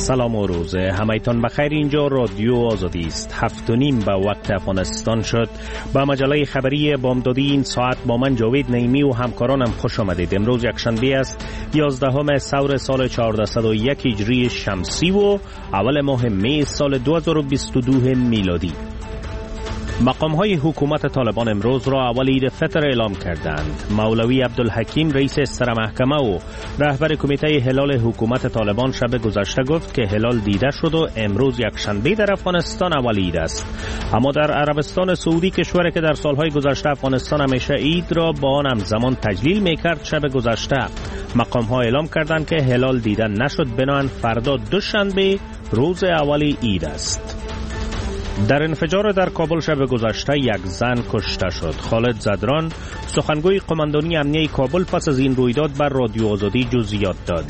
سلام و روز همایتان بخیر. اینجا رادیو آزادی است. 7:30 به وقت افغانستان شد. با مجله خبری بامدادی این ساعت با من جاوید نعیمی و همکارانم خوش آمدید. امروز یکشنبه است 11 سور سال 1401 هجری شمسی و اول ماه می سال 2022 میلادی. مقام‌های حکومت طالبان امروز را اول عید فطر اعلام کردند. مولوی عبدالحکیم رئیس سرمحکمه و رهبر کمیته هلال حکومت طالبان شب گذشته گفت که هلال دیده شد و امروز یکشنبه در افغانستان اول عید است. اما در عربستان سعودی، کشوری که در سالهای گذشته افغانستان همیشه عید را با آن همزمان تجلیل می‌کرد، شب گذشته مقام‌ها اعلام کردند که هلال دیده نشد، بنابراین فردا دوشنبه روز اول عید است. در انفجار در کابل شب گذشته یک زن کشته شد. خالد زدران، سخنگوی قماندانی امنیه کابل، پس از این رویداد بر رادیو آزادی جزئیات داد.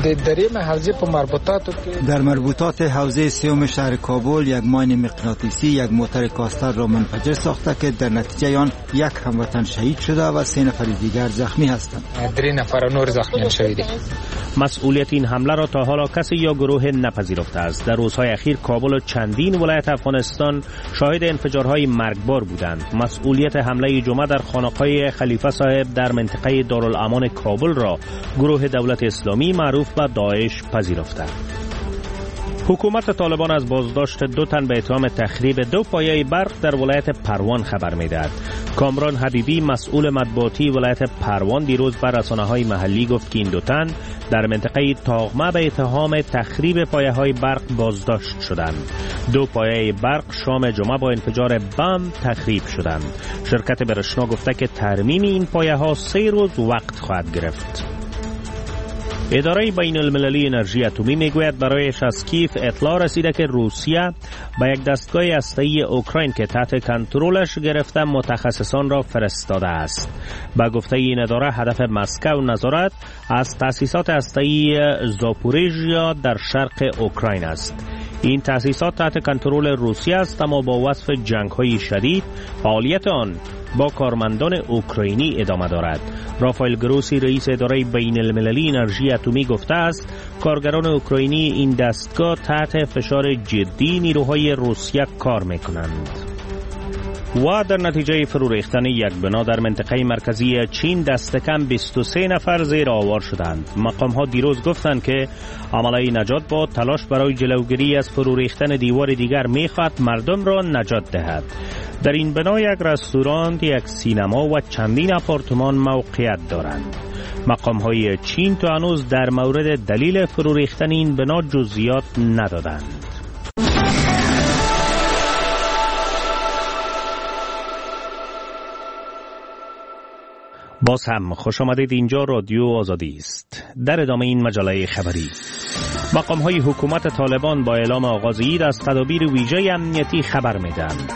در مربوطات حوزه سیوم شهر کابل یک ماین مغناطیسی یک موتر کاستر را منفجر ساخته که در نتیجه آن یک هموطن شهید شده و 3 نفر دیگر زخمی هستند. 3 نفر نور زخمی شده. مسئولیت این حمله را تا حالا کسی یا گروه نپذیرفته است. در روزهای اخیر کابل و چندین ولایت افغانستان شاهد انفجارهای مرگبار بودند. مسئولیت حمله جمعه در خانقاه خلیفه صاحب در منطقه دارالامان کابل را گروه دولت اسلامی معروف به داعش پذیرفته. حکومت طالبان از بازداشت 2 تن به اتهام تخریب 2 پایه برق در ولایت پروان خبر می‌دهد. کامران حبیبی، مسئول مطبوعاتی ولایت پروان، دیروز بر رسانه‌های محلی گفت که این 2 تن در منطقه تاغمه به اتهام تخریب پایه‌های برق بازداشت شدند. 2 پایه برق شام جمعه با انفجار بم تخریب شدند. شرکت برشنا گفته که ترمیم این پایه‌ها 3 روز وقت خواهد گرفت. اداره بین المللی انرژی اتمی میگوید برایش از کیف اطلاع رسیده که روسیه به یک دستگاه هسته‌ای اوکراین که تحت کنترلش گرفته متخصصان را فرستاده است. با گفته این اداره هدف مسکو نظارت از تأسیسات هسته‌ای زاپوریژیا در شرق اوکراین است. این تأسیسات تحت کنترل روسیه است، اما با وصف جنگ‌های شدید فعالیت آن با کارمندان اوکراینی ادامه دارد. رافائل گروسی، رئیس اداره بین المللی انرژی اتمی، گفته است کارگران اوکراینی این دستگاه تحت فشار جدی نیروهای روسیه کار میکنند. و در نتیجه فرو ریختن یک بنا در منطقه مرکزی چین دست کم 23 نفر زیر آوار شدند. مقام ها دیروز گفتند که عمله نجات با تلاش برای جلوگیری از فرو ریختن دیوار دیگر میخواهد مردم را نجات دهد. در این بنا یک رستوران، یک سینما و چندین آپارتمان موقعیت دارند. مقام های چین تا هنوز در مورد دلیل فرو ریختن این بنا جزئیات ندادند. باز هم خوش آمدید. اینجا رادیو آزادی است. در ادامه این مجله خبری، مقام‌های حکومت طالبان با اعلام آغاز عید از تدابیر ویژه امنیتی خبر می‌دهند.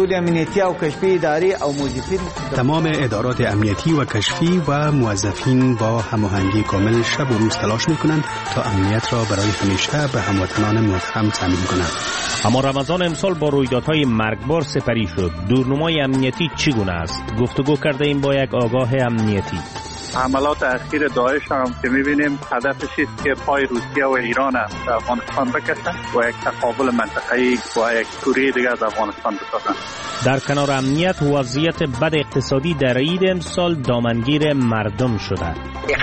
تمام ادارات امنیتی و کشفی و موظفین با هماهنگی کامل شب و روز تلاش می‌کنند تا امنیت را برای همیشه به هموطنان متهم تضمین کنند. اما رمضان امسال با رویدادهای مرگبار سپری شد. دورنمای امنیتی چگونه است؟ گفتگو کرده ایم با یک آگاه امنیتی. حملات اخیر داعش هم که می‌بینیم هدفش است که پای روسیه و ایران در افغانستان بکشن و یک تقابل منطقه‌ای با یک کوریه دیگر از افغانستان بسازن. در کنار امنیت، وضعیت بد اقتصادی در عید امسال دامنگیر مردم شده.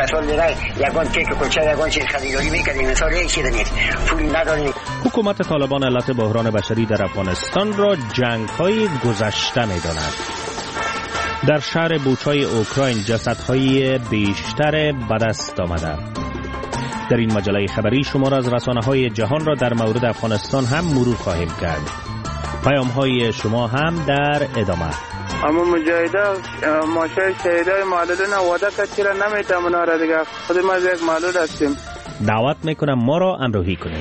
حکومت طالبان علت بحران بشری در افغانستان را جنگ‌های گذشته می‌داند. در شهر بوچای اوکراین جسدهای بیشتر به دست آمده. در این مجله خبری شما را از رسانه‌های جهان را در مورد افغانستان هم مرور خواهیم کرد. پیام‌های شما هم در ادامه. اما مجاهده ماشای شهیدای معلولین وعده کرد که نمیتونه را دیگه خود ما یک معلول هستیم. دعوت میکنم ما را همراهی کنید.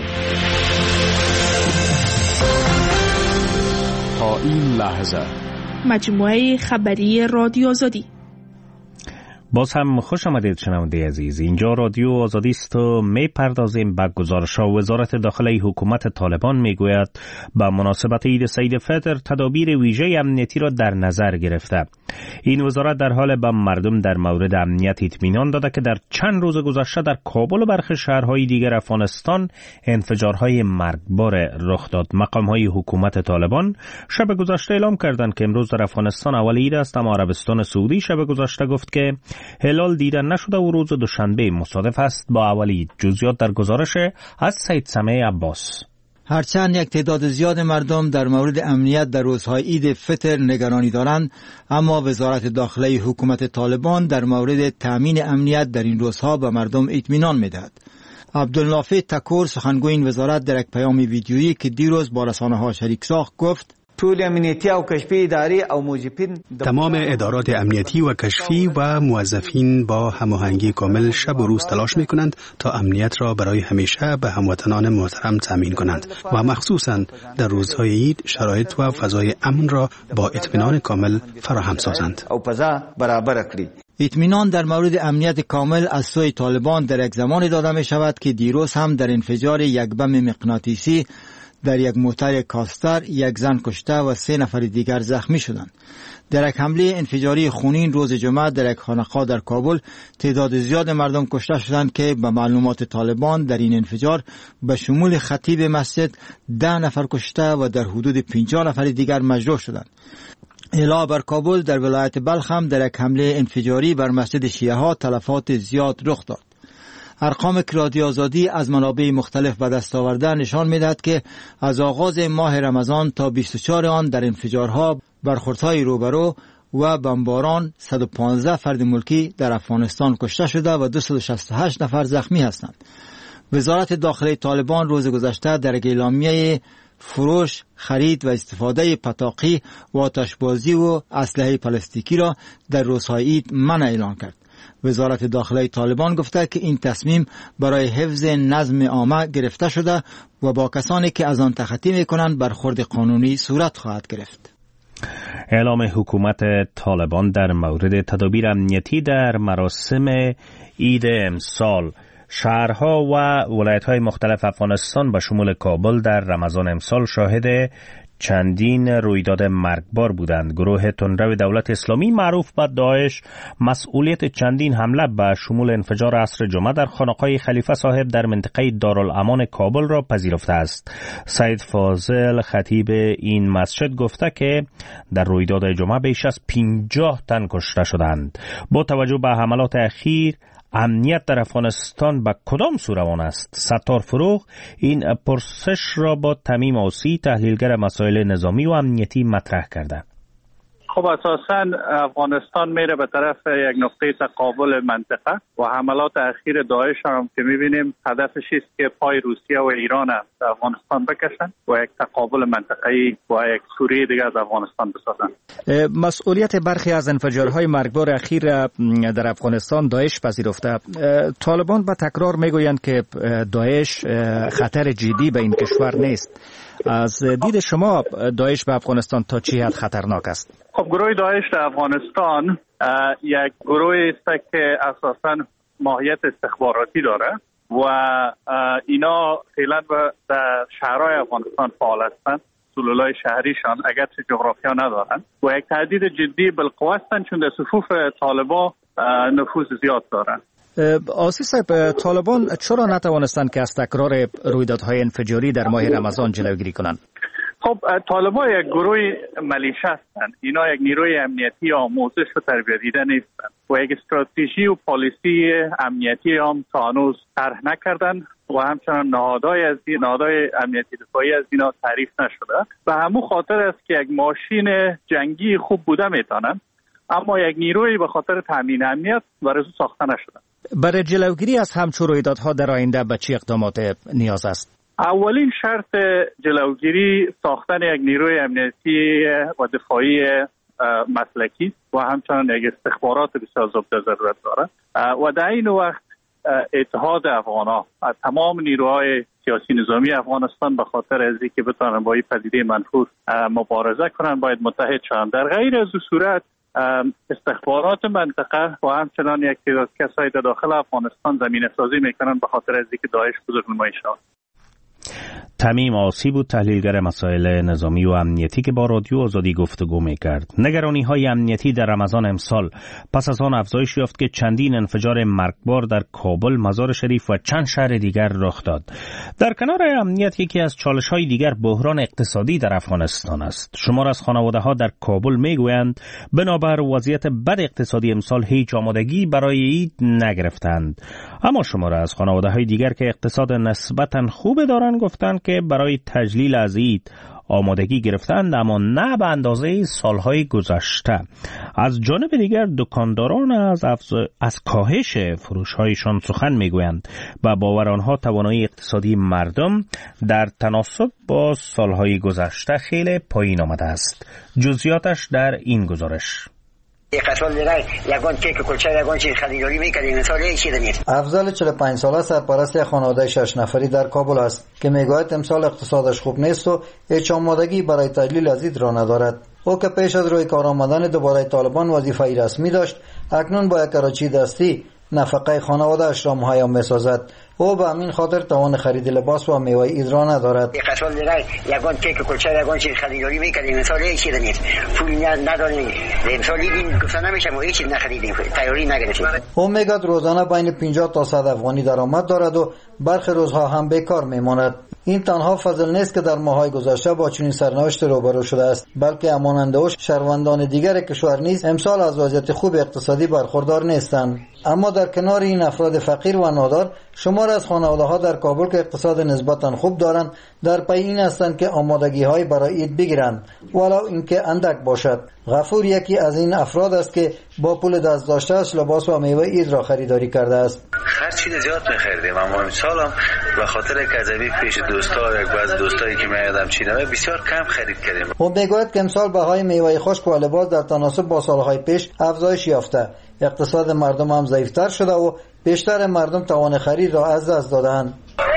تا این لحظه مجموعه خبری رادیو آزادی. باز هم خوش آمدید شنونده عزیز. اینجا رادیو آزادی است و میپردازیم به گزارش‌ها. وزارت داخلی حکومت طالبان میگوید به مناسبت عید سید فطر تدابیر ویژه امنیتی را در نظر گرفته. این وزارت در حال به مردم در مورد امنیت اطمینان داده که در چند روز گذشته در کابل و برخی شهرهای دیگر افغانستان انفجارهای مرگبار رخ داد. مقام‌های حکومت طالبان شب گذشته اعلام کردند که امروز در افغانستان اول عید است، اما عربستان سعودی شب گذشته گفت که هلال دیده نشده و روز دوشنبه مصادف است با اول عید. جزئیات در گزارش از سید سمیع عباس. هرچند یک تعداد زیاد مردم در مورد امنیت در روزهای عید فطر نگرانی دارند، اما وزارت داخلی حکومت طالبان در مورد تامین امنیت در این روزها به مردم اطمینان می‌دهد. عبدالنافع تکور سخنگوی این وزارت در یک پیام ویدیویی که دیروز با رسانه‌ها شریک ساخت گفت: تمام ادارات امنیتی و کشفی و موظفین با هماهنگی کامل شب و روز تلاش می‌کنند تا امنیت را برای همیشه به هموطنان محترم تامین کنند و مخصوصاً در روزهای عید شرایط و فضای امن را با اطمینان کامل فراهم سازند. اطمینان در مورد امنیت کامل از سوی طالبان در یک زمان داده می شود که دیروز هم در انفجار یک بم مغناطیسی در یک موتر کاستر یک زن کشته و 3 نفر دیگر زخمی شدند. در یک حمله انفجاری خونین روز جمعه در یک خانقاه در کابل تعداد زیاد مردم کشته شدند که به معلومات طالبان در این انفجار به شمول خطیب مسجد 10 نفر کشته و در حدود 50 نفر دیگر مجروح شدند. علاوه بر کابل در ولایت بلخ هم در یک حمله انفجاری بر مسجد شیعه ها تلفات زیاد رخ داد. ارقام که رادیو آزادی از منابع مختلف به دست آورده نشان می‌دهد که از آغاز ماه رمضان تا 24 آن در انفجارها، برخوردهای روبرو و بمباران 115 فرد ملکی در افغانستان کشته شده و 268 نفر زخمی هستند. وزارت داخلی طالبان روز گذشته در اعلامیه فروش، خرید و استفاده پتاقی و آتشبازی و اسلحه پلاستیکی را در روزهای عید منع اعلان کرد. وزارت داخلی طالبان گفته که این تصمیم برای حفظ نظم عامه گرفته شده و با کسانی که از آن تخطی می‌کنند برخورد قانونی صورت خواهد گرفت. اعلام حکومت طالبان در مورد تدابیر امنیتی در مراسم عید امسال. شهرها و ولایت‌های مختلف افغانستان به شمول کابل در رمضان امسال شاهد چندین رویداد مرگبار بودند. گروه تندرو دولت اسلامی معروف به داعش مسئولیت چندین حمله به شمول انفجار عصر جمعه در خانقاه خلیفه صاحب در منطقه دارالامان کابل را پذیرفته است. سید فاضل خطیب این مسجد گفته که در رویداد جمعه بیش از 50 تن کشته شدند. با توجه به حملات اخیر امنیت در افغانستان به کدام سو روان است؟ ستار فروغ این پرسش را با تمیم آسی، تحلیلگر مسائل نظامی و امنیتی مطرح کرده. خب اساساً افغانستان میره به طرف یک نقطه تقابل منطقه و حملات اخیر داعش هم که میبینیم هدفش است که پای روسیه و ایران در افغانستان بکشن و یک تقابل منطقه‌ای و یک سوریه دیگه از افغانستان بسازن. مسئولیت برخی از انفجارهای مرگبار اخیر در افغانستان داعش پذیرفته. طالبان به تکرار میگویند که داعش خطر جدی به این کشور نیست. از دید شما داعش به افغانستان تا چه حد خطرناک است؟ خب گروه داعش در افغانستان یک گروه است که اساساً ماهیت استخباراتی داره و اینا فعلا در شهرهای افغانستان فعال هستند. سلولای شهریشان اگرچه جغرافیا ندارن و یک تهدید جدی بالقوه هستند چون در صفوف طالبان نفوذ زیاد دارن. آسی صاحب، طالبان چرا نتوانستند که از تکرار رویدادهای انفجاری در ماه رمضان جلوگیری کنند؟ خب طالبان یک گروه ملیشه هستند. اینا یک نیروی امنیتی آموزش و تربیت دیده نیستند و یک استراتژی و پالیسی امنیتی هم تا هنوز طرح نکردند و همچنان نهادهای امنیتی دفاعی از اینا تعریف نشده. به همون خاطر است که یک ماشین جنگی خوب بوده میتونن، اما یک نیروی به خاطر تامین امنیت برای ساخته نشده. برای جلوگیری از همچون رویدادها در آینده به چه اقدامات نیاز است؟ اولین شرط جلوگیری ساختن یک نیروی امنیتی و دفاعی مسلکی و همچنان یک استخبارات بسیار زبده ضرورت داره و در این وقت اتحاد افغان‌ها از تمام نیروهای سیاسی نظامی افغانستان به خاطر از اینکه بتونن با این پدیده منفور مبارزه کنن باید متحد شوند. در غیر از صورت استخبارات منطقه و همچنان یک تعداد کسایی در داخل افغانستان زمینه سازی میکنن به خاطر از اینکه داعش بزرگنمایی شود. تمیم آسی بود، تحلیلگر مسائل نظامی و امنیتی که با رادیو آزادی گفتگو میکرد. نگرانی های امنیتی در رمضان امسال پس از آن افزایش یافت که چندین انفجار مرگبار در کابل، مزار شریف و چند شهر دیگر رخ داد. در کنار امنیت یکی از چالش های دیگر بحران اقتصادی در افغانستان است. شمار از خانواده ها در کابل میگویند بنابر وضعیت بد اقتصادی امسال هیچ آمادگی برای عید نگرفتند. اما شمار از خانواده های دیگر که اقتصاد نسبتا خوب دارند گفتند که برای تجلیل از عید آمادگی گرفتند، اما نه به اندازه سالهای گذشته. از جانب دیگر دکانداران از کاهش فروش‌هایشان سخن میگویند و باور آنها توانایی اقتصادی مردم در تناسب با سالهای گذشته خیلی پایین آمده است. جزئیاتش در این گزارش. افضل 45 ساله سرپرست یک خانواده 6 نفری در کابل است که میگوید امسال اقتصادش خوب نیست و هیچ آمادگی برای تجلیل از عید را ندارد. او که پیش از روی کار آمدن دوباره طالبان وظیفه‌ای رسمی داشت، اکنون با یک کراچی دستی نفقه خانواده اش را مهیا می‌سازد. او به همین خاطر توان خرید لباس و میوه عید را ندارد. یگان کیک کلچه یگان چیز خریداری می‌کردیم، مثلا هیچ چیزی نیست. پول نداریم. امسال این گفتن نمیشه ما هیچ چیز نخریدیم. تیاری نگرفتیم. او میگه روزانه بین 50 تا 100 افغانی درآمد دارد و برخی روزها هم بیکار میماند. این تنها فضل نیست که در ماه‌های گذشته با چنین سرنوشت روبرو شده است، بلکه همانند او شهروندان دیگر کشور نیز امسال از وضعیت خوب اقتصادی برخوردار نیستند. اما در کنار این افراد فقیر و نادار، شمار از خانواده‌ها در کابل که اقتصاد نسبتاً خوب دارند در پی این هستند که آمادگی‌های برای عید بگیرند، ولو اینکه اندک باشد. غفور یکی از این افراد است که با پول دست داشته‌اش لباس و میوه عید را خریداری کرده است. هر چیز زیاد می‌خریدیم، اما امسال هم به خاطر کذبی پیش دوستا، یک بعض دوستایی که میادم چینه بسیار کم خرید کردیم. او میگوید که امسال بهای میوه خشک و لباس در تناسب با سالهای پیش افزایش یافته. اقتصاد مردم هم ضعیف‌تر شده و بیشتر مردم توان خرید را از دست دادند.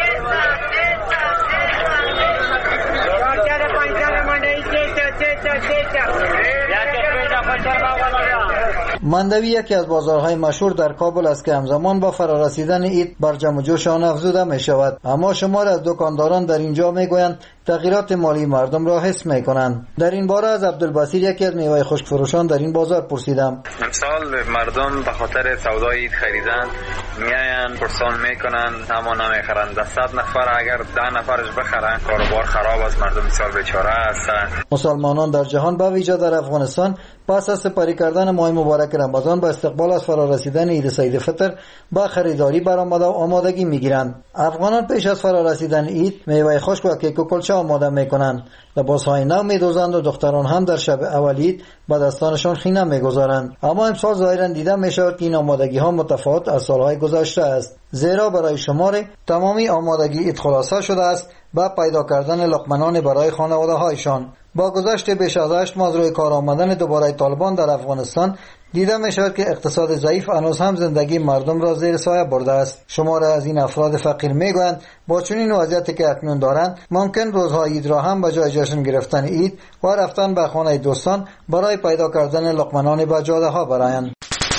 مندوی یکی از بازارهای مشهور در کابل است که همزمان با فرارسیدن عید بر جمع و جوش آن افزوده می شود. اما شمار از دکانداران در اینجا می گویند تغییرات مالی مردم را حس می کنند. در این باره از عبدالبصیر یکی از میوه خشک فروشان در این بازار پرسیدم. امسال مردم به خاطر سودای عید خریدن میاین پرسان میکنن اما نمیخرن. 100 نفر اگر 10 نفرش بخرن کاروبار خراب از مردم امسال بیچاره هستن. مسلمانان در جهان به ویژه در افغانستان پس از سپری کردن ماه مبارک رمضان به استقبال از فرارسیدن عید سید فطر با خریداری برآمده و آمادگی میگیرند. افغانان پیش از فرارسیدن عید میوه خشک و کیک و کلچه آماده میکنند. لباسهای نو میدوزند و دختران هم در شب اول عید به دستانشان خینه میگذارند. اما امسال ظاهرا دیده میشود که این آمادگی ها متفاوت از سالهای گذشته است، زیرا برای شمار تمامی آمادگی عید خلاصه شده است با پیدا کردن لقمنان برای خانواده هایشان. با گذشت بیش از 8 ماه از روی کار آمدن دوباره طالبان در افغانستان دیده می شود که اقتصاد ضعیف هنوز هم زندگی مردم را زیر سایه برده است. شمار از این افراد فقیر می گویند با چنین وضعیتی که اکنون دارند ممکن روزهای عید را هم به جای جشن گرفتن عید و رفتن به خانه دوستان برای پیدا کردن لقمنان به جاده ها برایند.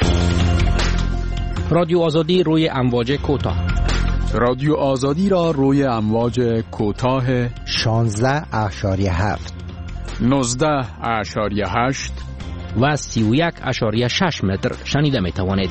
رادیو آزادی روی امواج کوتاه. رادیو آزادی را روی امواج کوتاه 16.7 19.8 و 31.6 متر شنیده می توانید.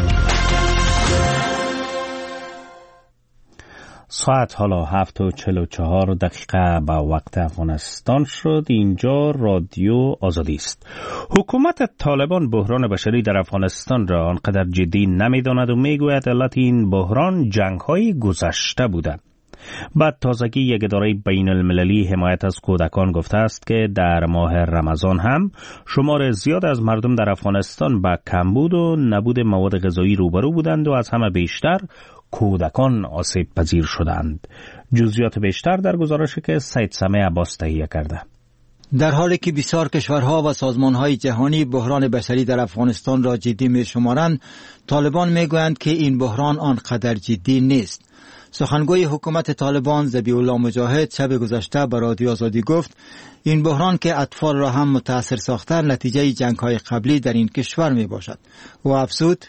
ساعت حالا 7:44 دقیقه به وقت افغانستان شد. اینجا رادیو آزادی است. حکومت طالبان بحران بشری در افغانستان را آنقدر جدی نمی‌داند و میگوید علت این بحران جنگ‌های گذشته بوده. بعد تازگی یک اداره بین المللی حمایت از کودکان گفته است که در ماه رمضان هم شمار زیاد از مردم در افغانستان با کمبود و نبود مواد غذایی روبرو بودند و از همه بیشتر کودکان آسیب پذیر شدند. جزئیات بیشتر در گزارشی که سید سمیع عباس تهیه کرده. در حالی که بسیار کشورها و سازمانهای جهانی بحران بشری در افغانستان را جدی می شمارند، طالبان می گویند که این بحران آنقدر جدی نیست. سخنگوی حکومت طالبان ذبیح الله مجاهد شب گذشته به رادیو آزادی گفت این بحران که اطفال را هم متاثر ساخته نتیجه جنگ‌های قبلی در این کشور می باشد و افزود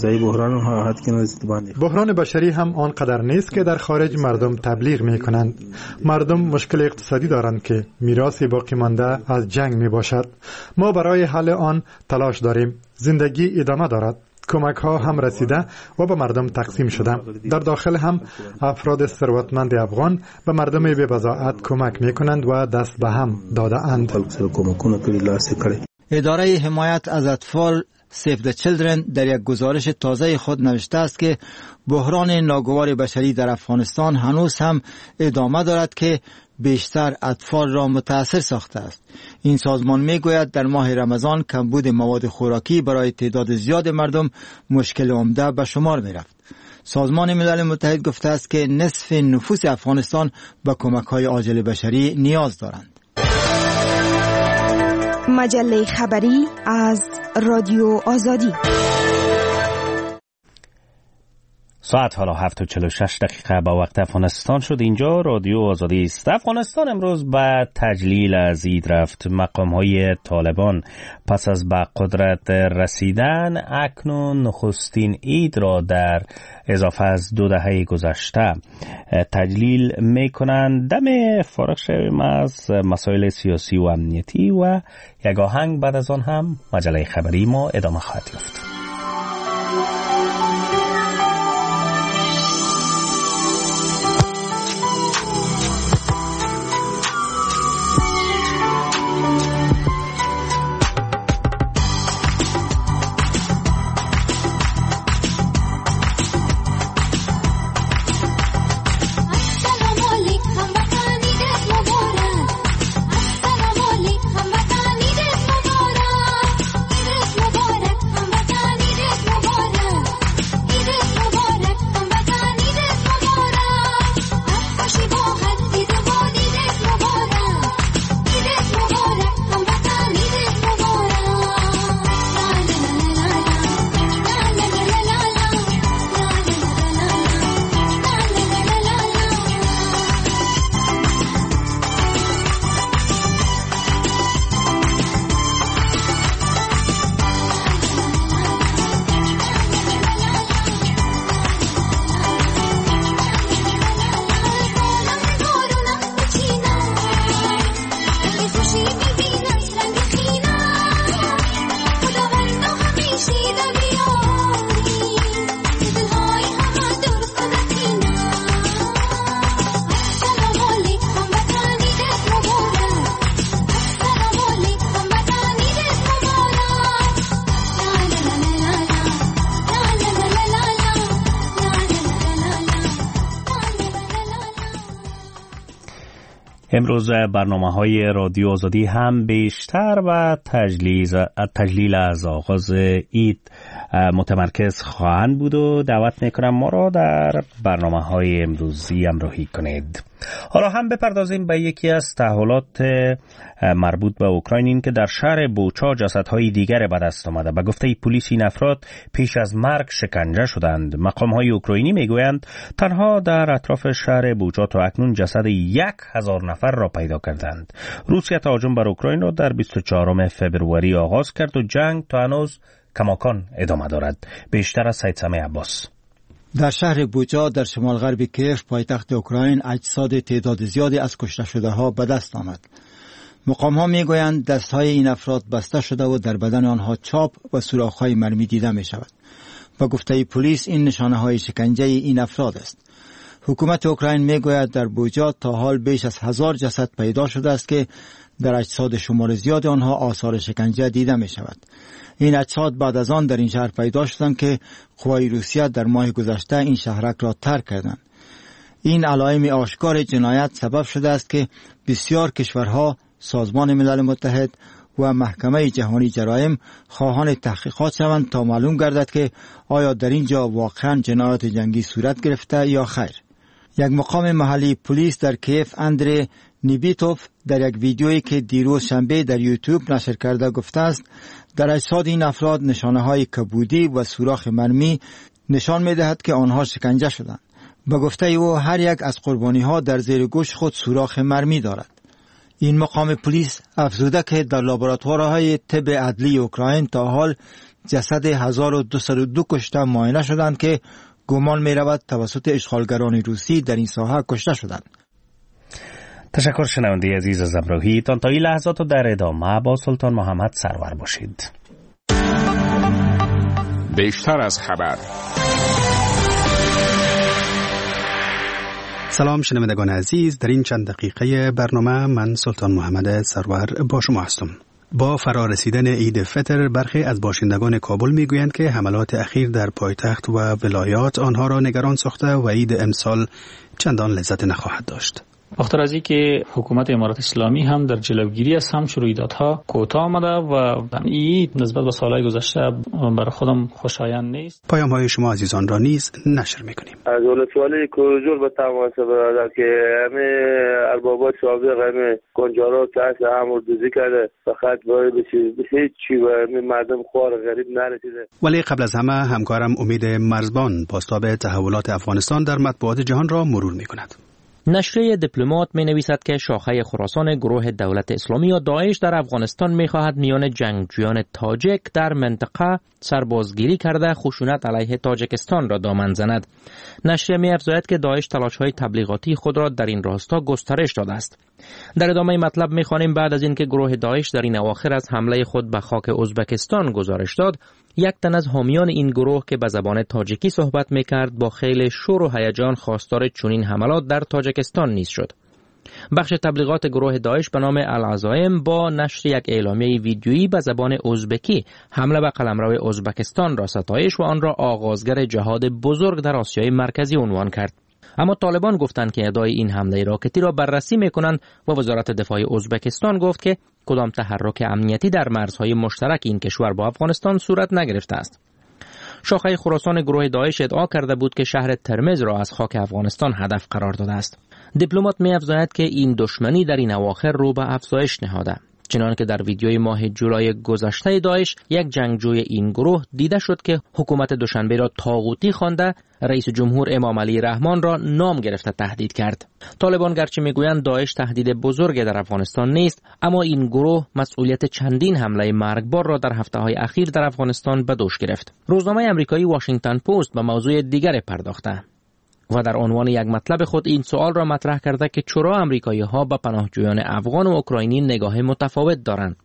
بحران بشری هم آنقدر نیست که در خارج مردم تبلیغ می کنند. مردم مشکل اقتصادی دارند که میراث باقی مانده از جنگ می باشد. ما برای حل آن تلاش داریم. زندگی ادامه دارد. کمک ها هم رسیده و به مردم تقسیم شده. در داخل هم افراد ثروتمند افغان به مردم بی بضاعت کمک می کنند و دست به هم داده اند. اداره حمایت از اطفال Save the Children در یک گزارش تازه خود نوشته است که بحران ناگوار بشری در افغانستان هنوز هم ادامه دارد که بیشتر اطفال را متاثر ساخته است. این سازمان می گوید در ماه رمضان کمبود مواد خوراکی برای تعداد زیاد مردم مشکل عمده به شمار می رفت. سازمان ملل متحد گفته است که نصف نفوس افغانستان به کمک‌های عاجل بشری نیاز دارند. مجله خبری از رادیو آزادی. ساعت حالا 7:46 به وقت افغانستان شد. اینجا رادیو آزادی است. افغانستان امروز به تجلیل از عید رفت. مقام‌های طالبان پس از به قدرت رسیدن اکنون نخستین عید را در اضافه از 2 دهه گذشته تجلیل می‌کنند. دم فارغ شویم از مسائل سیاسی و امنیتی و یک آهنگ بعد از آن هم مجله خبری ما ادامه خواهد یافت. امروز برنامه‌های رادیو آزادی هم بیشتر و تجلیل از آغاز عید متمرکز خواهند بود و دعوت میکنم ما را در برنامه‌های امروزی همراهی کنید. حالا هم بپردازیم به یکی از تحولات مربوط به اوکراین، این که در شهر بوچا جسدهای دیگر به دست آمده. به گفته پلیس این افراد پیش از مرگ شکنجه شدند. مقام‌های اوکراینی میگویند تنها در اطراف شهر بوچا تا اکنون جسد 1000 نفر را پیدا کردند. روسیه تهاجم بر اوکراین را در 24 فوریه آغاز کرد و جنگ تا هنوز کماکان ادامه دارد. بیشتر از سید سمیع عباس. در شهر بوچا در شمال غرب کیف پایتخت اوکراین اجساد تعداد زیادی از کشته شده ها به دست آمد. مقام ها می گویند دست های این افراد بسته شده و در بدن آنها چاپ و سوراخ های مرمی دیده می شود. با گفته پلیس این نشانه های شکنجه این افراد است. حکومت اوکراین می گوید در بوچا تا حال بیش از 1000 جسد پیدا شده است که در اجساد شمار زیاد آنها آثار شکنجه دیده می شود. این اجساد بعد از آن در این شهر پیدا شدند که قوای روسیه در ماه گذشته این شهرک را ترک کردند. این علائم آشکار جنایت سبب شده است که بسیار کشورها، سازمان ملل متحد و محکمه جهانی جرایم خواهان تحقیقات شوند تا معلوم گردد که آیا در اینجا واقعا جنایات جنگی صورت گرفته یا خیر. یک مقام محلی پلیس در کیف اندری نیبیتوف در یک ویدیویی که دیروز شنبه در یوتیوب نشر کرده گفته است در اجساد این افراد نشانه های کبودی و سوراخ مرمی نشان می دهد که آنها شکنجه شدند. به گفته او هر یک از قربانی ها در زیر گوش خود سوراخ مرمی دارد. این مقام پلیس افزوده که در لابراتوارهای طب عدلی اوکراین تا حال جسد 1202 کشته معاینه شدند که گمان می رود توسط اشغالگران روسی در این ساحه کشته شدند. تشکر شنونده عزیز از همراهی. تا این لحظات در ادامه با سلطان محمد سرور باشید. بیشتر از خبر. سلام شنوندگان عزیز، در این چند دقیقه برنامه من سلطان محمد سرور با شما هستم. با فرارسیدن عید فطر برخی از باشندگان کابل میگویند که حملات اخیر در پایتخت و ولایات آنها را نگران ساخته و عید امسال چندان لذت نخواهد داشت. بخاطر از اینکه حکومت امارات اسلامی هم در جلوگیری از همچون رویدادها کوتاه آمده و این نسبت به سالهای گذشته برای خودم خوشایند نیست. پیام‌های شما عزیزان را نیز نشر می‌کنیم. از ولسوالی کوزور به تماس برادر که همه اربابات سابق همه کنجارا کاس امردوزی کرده فقط باید به چی و مردم خوار غریب نرسیده. ولی قبل از همه همکارم امید مرزبان بازتاب تحولات افغانستان در مطبوعات جهان را مرور می‌کند. نشریه دیپلمات می نویسد که شاخه خراسان گروه دولت اسلامی یا داعش در افغانستان می خواهد میان جنگجویان تاجک در منطقه سربازگیری کرده خشونت علیه تاجکستان را دامن زند. نشریه می افزاید که داعش تلاش‌های تبلیغاتی خود را در این راستا گسترش داده است. در ادامه مطلب می خوانیم بعد از اینکه گروه داعش در این اواخر از حمله خود به خاک ازبکستان گزارش داد، یک تن از حامیان این گروه که به زبان تاجیکی صحبت می‌کرد با خیلی شور و هیجان خواستار چنین حملات در تاجکستان نیز شد. بخش تبلیغات گروه داعش به نام العزائم با نشر یک اعلامیه ویدیویی به زبان ازبکی حمله به قلمرو ازبکستان را ستایش و آن را آغازگر جهاد بزرگ در آسیای مرکزی عنوان کرد. اما طالبان گفتند که ادعای این حمله راکتی را بررسی می‌کنند و وزارت دفاع ازبکستان گفت که کدام تحرک امنیتی در مرزهای مشترک این کشور با افغانستان صورت نگرفته است. شاخه خراسان گروه داعش ادعا کرده بود که شهر ترمز را از خاک افغانستان هدف قرار داده است. دیپلمات می‌افزاید که این دشمنی در این اواخر رو به افزایش نهاده. چنانکه در ویدیوی ماه جولای گذشته داعش یک جنگجوی این گروه دیده شد که حکومت دوشنبه را طاغوتی خوانده رئیس جمهور امام علی رحمان را نام گرفته تهدید کرد. طالبان گرچه میگویند داعش تهدید بزرگی در افغانستان نیست، اما این گروه مسئولیت چندین حمله مرگبار را در هفته‌های اخیر در افغانستان به دوش گرفت. روزنامه آمریکایی واشنگتن پست به موضوع دیگر پرداخته و در عنوان یک مطلب خود این سوال را مطرح کرده که چرا آمریکایی‌ها به پناهجویان افغان و اوکراینی نگاه متفاوت دارند.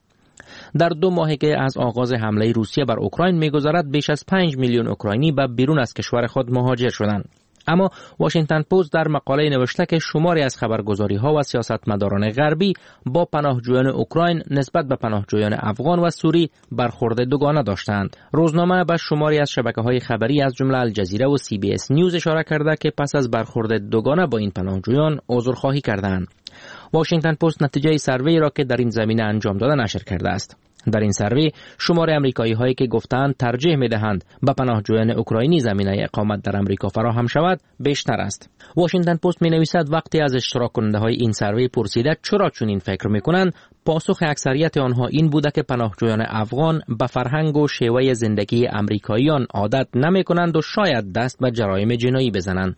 در 2 ماهی که از آغاز حمله روسیه بر اوکراین می‌گذرد بیش از 5 میلیون اوکراینی به بیرون از کشور خود مهاجر شدند. اما واشنگتن پست در مقاله نوشته که شماری از خبرگزاری‌ها و سیاستمداران غربی با پناهجویان اوکراین نسبت به پناهجویان افغان و سوری برخورد دوگانه داشتند. روزنامه به شماری از شبکه‌های خبری از جمله الجزیره و CBS نیوز اشاره کرده که پس از برخورد دوگانه با این پناهجویان عذرخواهی کردند. واشنگتن پست نتیجه سروی را که در این زمینه انجام داده نشر کرده است. در این سروی شمار آمریکایی هایی که گفتند ترجیح می‌دهند به پناهجویان اوکراینی زمینه اقامت در آمریکا فراهم شود بیشتر است. واشنگتن پست می‌نویسد وقتی از اشتراک کننده های این سروی پرسیده چرا چنین فکر می‌کنند، پاسخ اکثریت آنها این بوده که پناهجویان افغان به فرهنگ و شیوه زندگی آمریکاییان عادت نمی‌کنند و شاید دست به جرایم جنایی بزنند.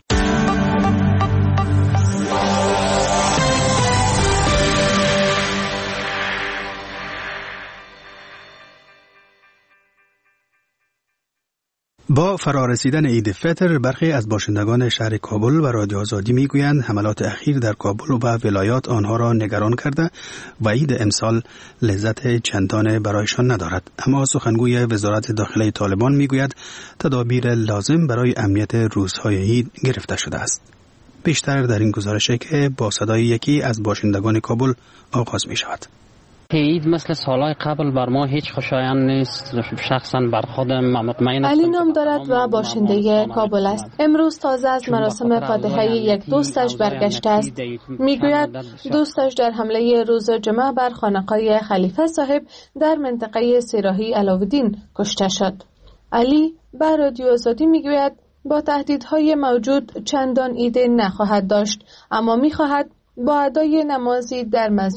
با فرارسیدن عید فطر برخی از باشندگان شهر کابل و رادیو آزادی میگویند حملات اخیر در کابل و ولایات آنها را نگران کرده و عید امسال لذت چندان برایشان ندارد. اما سخنگوی وزارت داخله طالبان میگوید تدابیر لازم برای امنیت روزهای عید گرفته شده است. بیشتر در این گزارشی که با صدای یکی از باشندگان کابل آغاز می شود. عید مثل سالهای قبل بر ما هیچ خوشایند نیست. شخصا بر خودم مطمئن علی نام دارد و باشنده کابل است. امروز تازه از مراسم فاتحه یک دوستش برگشته است. میگوید دوستش در حمله روز جمعه بر خانقاه خلیفه صاحب در منطقه سیراهی علاودین کشته شد. علی به رادیو آزادی میگوید با تهدیدهای موجود چندان ایده نخواهد داشت، اما میخواهد با ادای نمازی در مسجد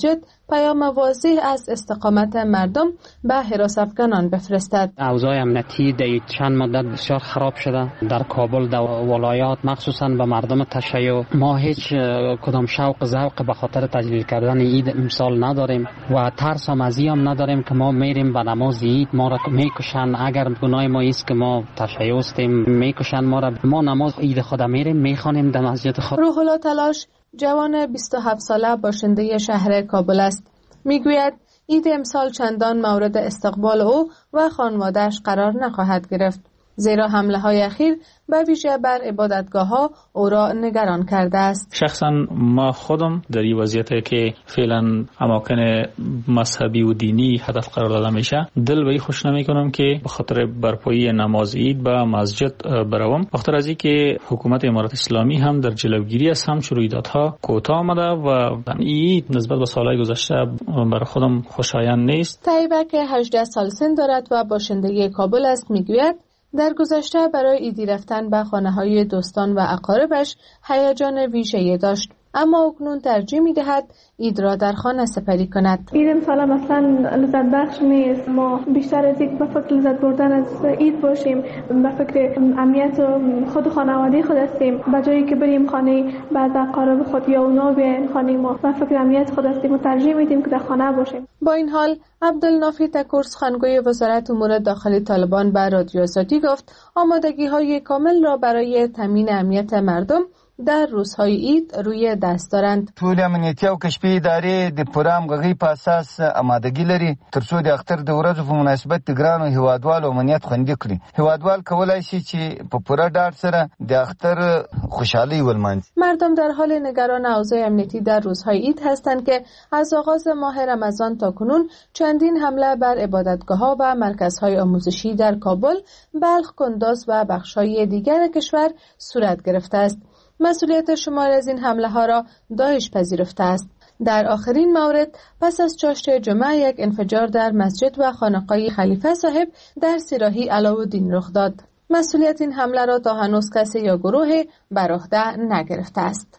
پیام واضح از استقامت مردم به حراس افغانان بفرستد. اوضاع امنیتی در چند مدت بسیار خراب شده در کابل، در ولایات، مخصوصا به مردم تشیع. ما هیچ کدام شوق ذوق به خاطر تجلیل کردن عید امسال نداریم و ترس هم از این نداریم که ما میریم به نماز عید ما را میکشن. اگر گناه ما است که ما تشیع هستیم میکشن ما را. ما نماز عید خود میریم میخوانیم در مسجد خود. روح الله تلاش جوان 27 ساله باشنده شهر کابل است. میگوید عید امسال چندان مورد استقبال او و خانواده‌اش قرار نخواهد گرفت، زیرا حمله های اخیر به ویژه بر عبادتگاه ها او را نگران کرده است. شخصا ما خودم در این وضعیتی که فعلا اماکن مذهبی و دینی هدف قرار داده میشه دل به این خوش نمی کنم که به خاطر برپایی نماز عید به مسجد بروم، بخاطر از اینکه حکومت امارات اسلامی هم در جلوگیری از همچون رویدادها کوتاه آمده و این نسبت به سالهای گذشته برای خودم خوشایند نیست. طیبه که 18 سال سن دارد و باشنده کابل است میگوید در گذشته برای عیدی رفتن به خانه‌های دوستان و اقاربش هیجان ویژه‌ای داشت، اما اکنون ترجیح می‌دهد عید را در خانه سپری کند. عید امسال مثلا لذت بخش نیست. ما بیشتر از یک به فکر لذت بردن از عید باشیم، به فکر امنیت خود خانواده خود هستیم. به جایی که بریم خانه بعد اقارب خود یا اونا بیاین خانه ما، به فکر امنیت خود هستیم و ترجیح میدیم که در خانه باشیم. با این حال عبدالنافی تکور سخنگوی وزارت امور داخلی طالبان به رادیو آزادی گفت آمادگی‌های کامل را برای تامین امنیت مردم در روزهای عید روی دست دارند. ټول امنیتي او کشفي ادارې د پوره همغږۍ په اساس آمادګي لري ترڅو د اختر د ورځو په مناسبت د ګرانو هیوادوالو امنیت خوندي کړي. هیوادوال کولای شي چې په پوره ډاډ سره د اختر خوشحالي ولمانځي. مردم در حال نگران اوضاع امنیتی در روزهای عید هستند که از آغاز ماه رمضان تا کنون چندین حمله بر عبادتگاه‌ها و مرکزهای آموزشی در کابل، بلخ، کنداز و بخش‌های دیگر کشور صورت گرفته است. مسئولیت شمار از این حمله ها را داعش پذیرفته است. در آخرین مورد پس از چاشت جمعه یک انفجار در مسجد و خانقاه خلیفه صاحب در سیراهی علاءالدین رخ داد. مسئولیت این حمله را تا هنوز کسی یا گروه بر عهده نگرفته است.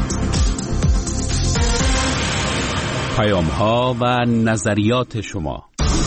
پیام‌ها و نظریات شما